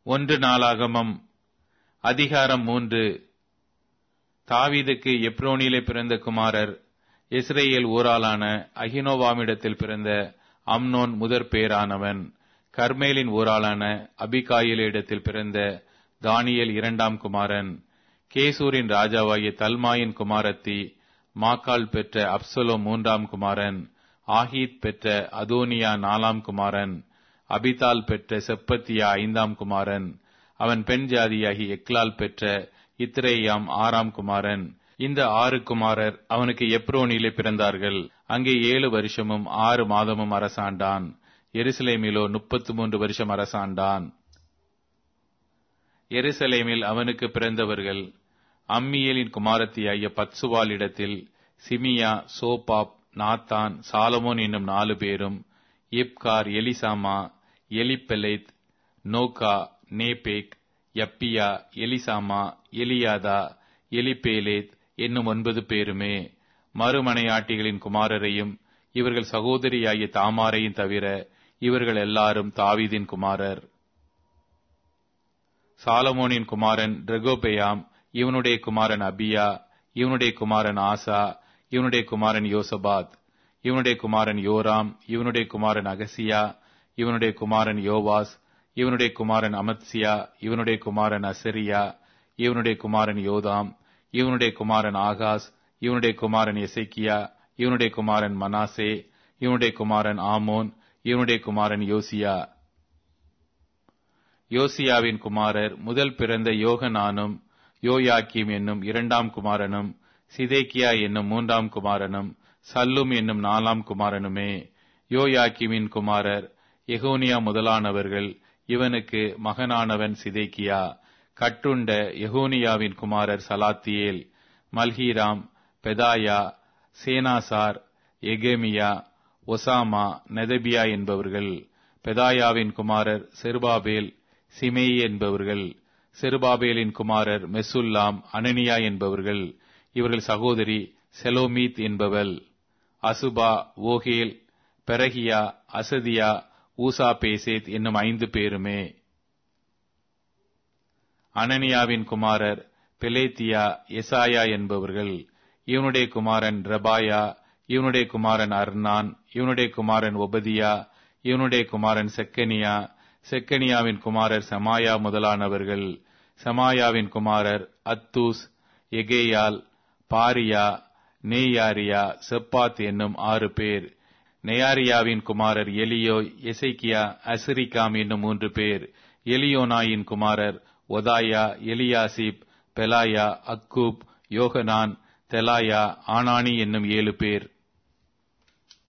ஒன்று நாளாகமம் அதிகாரம் 3. தாவீதுக்கு எப்ரோனிலே பிறந்த குமாரர் இஸ்ரேல் ஊராளான அகினோவாமிடத்தில் பிறந்த அம்னோன் முதற் பேரானவன். கர்மேலின் ஊராளான அபிகாயிலிடத்தில் பிறந்த தானியேல் இரண்டாம் குமாரன். கேசூரின் ராஜாவாகிய தல்மாயின் குமாரத்தி மாக்காள் பெற்ற அப்சலோம் மூன்றாம் குமாரன். ஆகீத் பெற்ற அதோனியா நாலாம் குமாரன். அபிதால் பெற்ற செப்பத்தியா ஐந்தாம் குமாரன். அவன் பெண் ஜாதியாகி எக்லால் பெற்ற இத்ரேயாம் ஆறாம் குமாரன். இந்த 6 குமாரர் அவனுக்கு எப்ரோனிலே பிறந்தார்கள். அங்கே 7 வருஷமும் 6 மாதமும் அரசாண்டான். எருசலேமிலோ 33 வருஷம் அரசாண்டான். எருசலேமில் அவனுக்கு பிறந்தவர்கள் அம்மியேலின் குமாரத்தியாகிய பத்சுவால் இடத்தில் சிமியா, சோபாப், நாத்தான், சாலமோன் என்னும் 4 பேரும், இப்கார், எலிசாமா, எலிப்பெலேத், நோகா, நேபேக், யப்பியா, எலிசாமா, எலியாதா, எலிப்பேலேத் என்னும் 9 பேருமே. மறுமனையாட்டிகளின் குமாரரையும் இவர்கள் சகோதரியாகிய தாமாரையும் தவிர இவர்கள் எல்லாரும் தாவீதின் குமாரர். சாலமோனின் குமாரன் ரெகோபெயாம், இவனுடைய குமாரன் அபியா, இவனுடைய குமாரன் ஆசா, இவனுடைய குமாரன் யோசபாத், இவனுடைய குமாரன் யோராம், இவனுடைய குமாரன் அகசியா, இவனுடைய குமாரன் யோவாஸ், இவனுடைய குமாரன் அமத்சியா, இவனுடைய குமாரன் அசரியா, இவனுடைய குமாரன் யோதாம், இவனுடைய குமாரன் ஆகாஸ், இவனுடைய குமாரன் எசேக்கியா, இவனுடைய குமாரன் மனாசே, இவனுடைய குமாரன் ஆமோன், இவனுடைய குமாரன் யோசியா. யோசியாவின் குமாரர் முதல் பிறந்த யோகனானும் யோயாக்கீம் என்னும் 2ஆம் குமாரனும் சிதேக்கியா என்னும் 3ஆம் குமாரனும் சல்லும் என்னும் 4ஆம் குமாரனுமே. யோயாக்கீமின் குமாரர் எகோனியா முதலானவர்கள். இவனுக்கு மகனானவன் சிதேக்கியா. கட்டுண்ட எகோனியாவின் குமாரர் சலாத்தியேல், மல்ஹீராம், பெதாயா, சேனாசார், எகேமியா, ஒசாமா, நெதபியா என்பவர்கள். பெதாயாவின் குமாரர் செருபாபேல், சிமேயி என்பவர்கள். செருபாபேலின் குமாரர் மெசுல்லாம், அனனியா என்பவர்கள். இவர்கள் சகோதரி செலோமீத் என்பவள். அசுபா, ஓகேல், பெரகியா, அசதியா, ஊசா பேசேத் என்னும் 5 பேருமே. அனனியாவின் குமாரர் பெலேத்தியா, எசாயா என்பவர்கள். இவனுடைய குமாரன் ரெபாயா, இவனுடைய குமாரன் அர்னான், இவனுடைய குமாரன் ஒபதியா, இவனுடைய குமாரன் செக்கனியா. செக்கனியாவின் குமாரர் செமாயா முதலானவர்கள். செமாயாவின் குமாரர் அத்தூஸ், எகேயால், பாரியா, நேயாரியா, செப்பாத் என்னும் 6 பேர். நெயாரியாவின் குமாரர் எலியோ, எசேக்கியா, அசிரிகாம் என்னும் 3 பேர். எலியோனாயின் குமாரர் ஒதாயா, எலியாசிப், பெலாயா, அக்கூப், யோகனான், தெலாயா, ஆனானி என்னும் 7 பேர்.